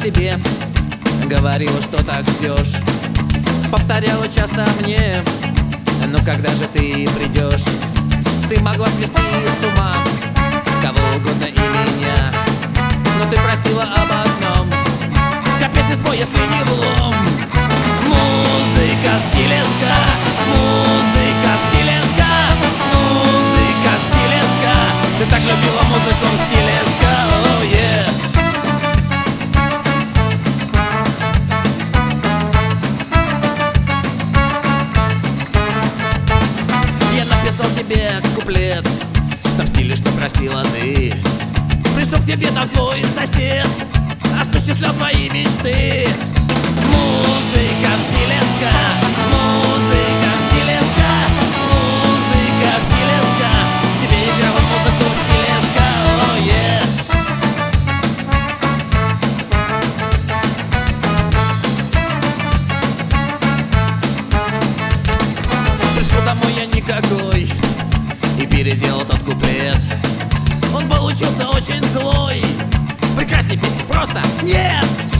себе, говорила, что так ждешь. Повторяла часто мне: ну когда же ты придешь? Ты могла свести с ума кого угодно и меня, но ты просила об одном: ска песни спой, если не влом. Музыка в стиле ска, музыка в стиле ска, музыка в стиле ска. Ты так любила музыку в стиле ска, oh yeah. Я написал тебе куплет в том стиле, что просила ты. Пришел к тебе там твой сосед, осуществлял твои мечты. Музыка в стиле ска, музыка в стиле ска, музыка в стиле ска. Тебе играла музыку в стиле ска, oh yeah. Пришел домой я никакой и переделал тот куплет. Он получился очень злой, прекрасней песни просто нет.